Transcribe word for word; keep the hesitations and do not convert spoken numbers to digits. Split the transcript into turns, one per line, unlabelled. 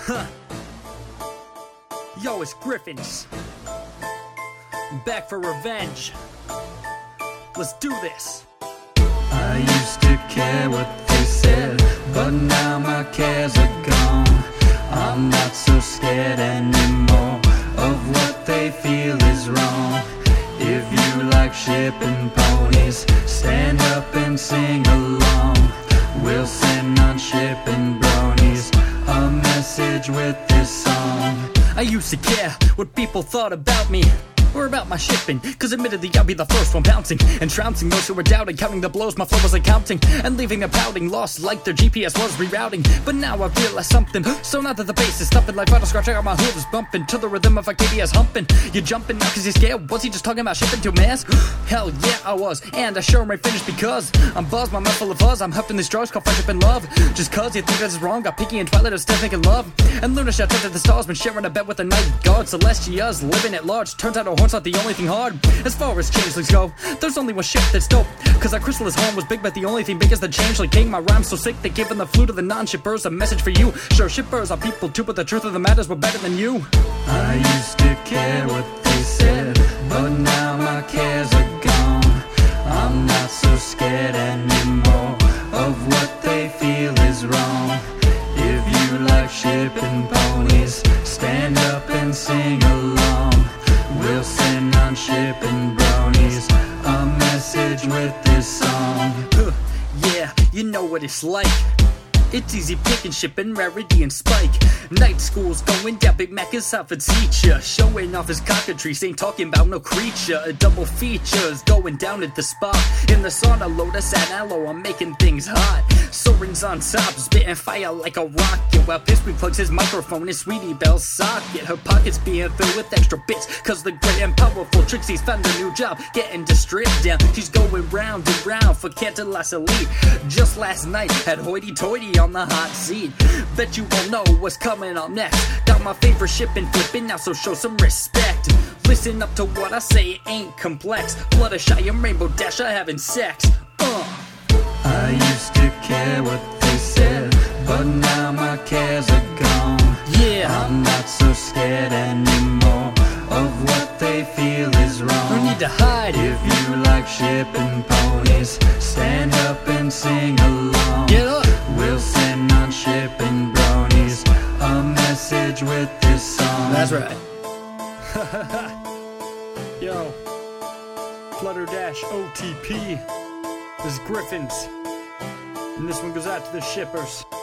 Huh. Yo, it's Griffins. I'm back for revenge. Let's do this.
I used to care what they said, but now my cares are gone. I'm not so scared anymore of what they feel is wrong. If you like shipping ponies, stand up and sing along. We'll send on shipping bronies a message with this song.
I used to care what people thought about me or about my shipping, cause admittedly I'll be the first one bouncing and trouncing those who were doubting, counting the blows my flow was accounting, and leaving them pouting, lost like their G P S was rerouting. But now I realize something, so now that the bass is thumping like vital scratch, I got my hooves bumping to the rhythm of a K B S humping. You jumping now cause you're scared? Was he just talking about shipping to mass? Hell yeah I was, and I sure ain't finished because I'm buzzed, my mouth full of fuzz, I'm huffed in these drugs called friendship and love. Just cause you think that's wrong, got Pinky and Twilight are still thinking love, and Luna shot up to the stars, been sharing a bed with the night guard. Celestia's living at large, turns out a horn's not the only thing hard. As far as changelings go, there's only one ship that's dope, cause our chrysalis home was big, but the only thing big is the changeling king. My rhyme's so sick, they giving the flute to the non-shippers, a message for you. Sure, shippers are people too, but the truth of the matter is we're better than you.
I used to care what they said, but now my cares are gone. I'm not so scared anymore of what they feel is wrong. If you like shipping ponies, stand up and sing along. We'll send on shipping bronies a message with this song.
Huh, yeah, you know what it's like. It's easy picking, shipping, Rarity and Spike. Night school's going down, Big Mac is out for teacher, showing off his cockatrice, ain't talking about no creature. A double features going down at the spot. In the sauna, Lotus and Aloe, I'm making things hot. Soren's on top, spitting fire like a rocket, while Pipsqueak plugs his microphone in Sweetie Belle's socket. Her pockets being filled with extra bits, cause the great and powerful Trixie's found a new job, getting to strip down. She's going round and round for Cantalas Elite. Just last night, had hoity-toity on the hot seat. Bet you won't know what's coming up next. Got my favorite shipping flipping now, so show some respect. Listen up to what I say, it ain't complex. Fluttershy and Rainbow Dash are having sex. Uh.
I used to care what they said, but now my cares are gone.
Yeah,
I'm not so scared anymore of what they feel is wrong.
No need to hide.
If you like shipping ponies, stand up and sing along.
Get up.
We'll send on shipping bronies a message with this song.
That's right. Yo, Flutter Dash O T P. This is Griffins, and this one goes out to the shippers.